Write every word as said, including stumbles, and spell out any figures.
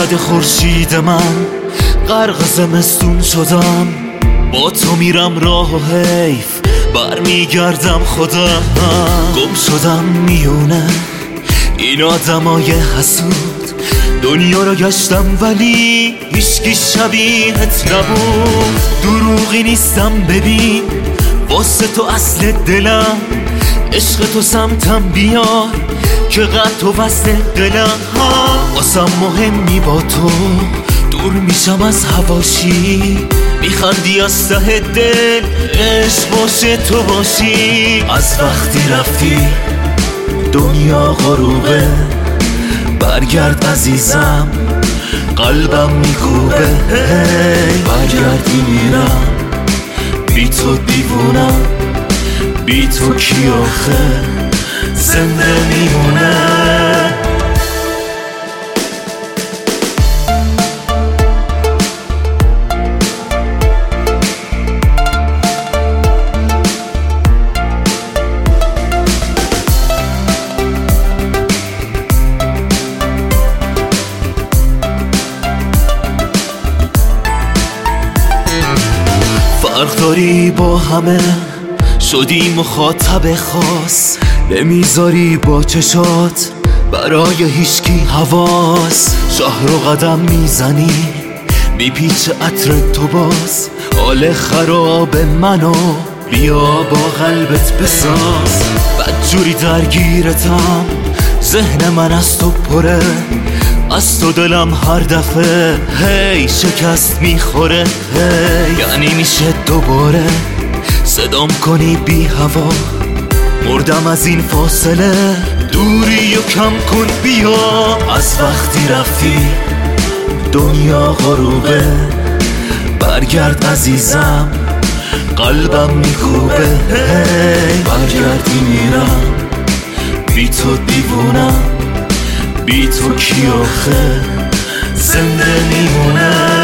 زده خورشید من، غرق زمستون شدم، با تو میرم راه و حیف برمیگردم خودم. گم شدم میونه این آدمای حسود، دنیا رو گشتم ولی هیچکی شبیهت نبود. دروغی نیستم ببین واسه تو اصل دلم، عشق تو سمتم بیار که قد تو وصل دلم. واسم مهمی با تو، دور میشم از حواشی، میخندی از ته دل، عشق باشه تو باشی. از وقتی رفتی دنیا غروبه، برگرد عزیزم قلبم میکوبه. برگردی میرم بی تو دیوونم، بی تو کی آخه زنده میمونه. فرق داری با همه، شدی مخاطب خاص، نمیذاری با چشات برای هیچکی حواس. شهر رو قدم میزنی میپیچه عطر تو باز، حال خراب منو بیا با قلبت بساز. بدجوری درگیرتم، ذهن من از تو پره، از تو دلم هر دفعه هی شکست میخوره. هی یعنی میشه دوباره صدام کنی بی هوا، مردم از این فاصله، دوری و کم کن بیا. از وقتی رفتی دنیا غروبه، برگرد عزیزم قلبم میکوبه. برگردی میرم بی تو دیوونم، بی تو کی آخه زنده میمونه.